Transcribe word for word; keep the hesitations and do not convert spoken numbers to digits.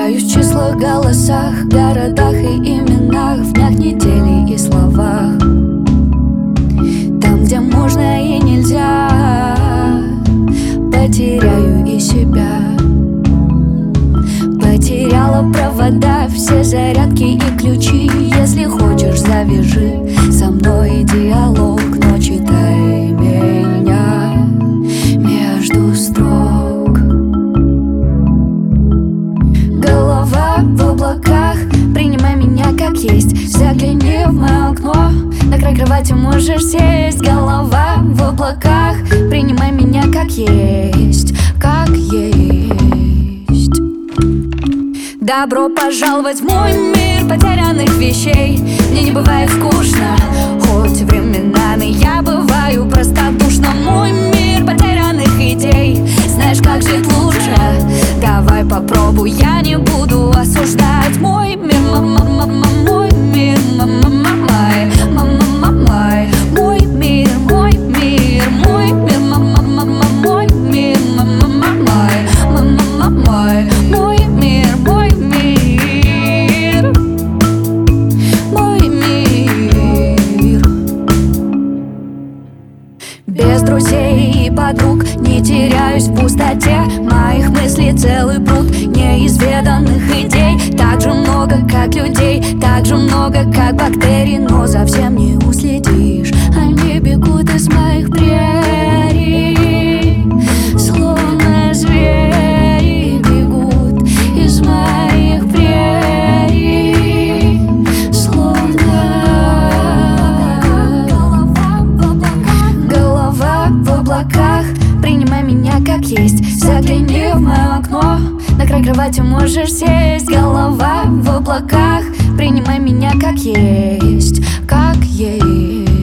Теряюсь в числах, голосах, городах и именах, в днях, недели и словах. Там, где можно и нельзя, потеряю и себя. Потеряла провода, все зарядки и ключи. Если хочешь, завяжи со мной диалог, но читай меня между строк. Голова в облаках, принимай меня как есть. Загляни в мое окно, на край кровати можешь сесть. Голова в облаках, принимай меня как есть, как есть. Добро пожаловать в мой мир потерянных вещей. Мне не бывает скучно, хоть временами я бываю простодушна. Мой мир потерянных идей, знаешь, как жить лучше? Давай попробуй, я не буду осуждать. Мой мир, мама, мой мир, мама, мамай, мама, мамай. Мой мир, мой мир, мой мир, мама, мама, мой мир, мама, мамай, мама, мамай. Мой мир, мой мир, мой мир. Без друзей и подруг не теряюсь в пустоте. Моих мыслей целый пруд неизведанных идей. Так же много, как людей, так же много, как бактерий, но совсем не уследишь. Они бегут из моих прерий, словно звери бегут из моих прерий, словно голова в облаках. Принимай меня как есть. Загляни в мое окно, на край кровати можешь сесть. Голова в облаках, принимай меня как есть, как есть.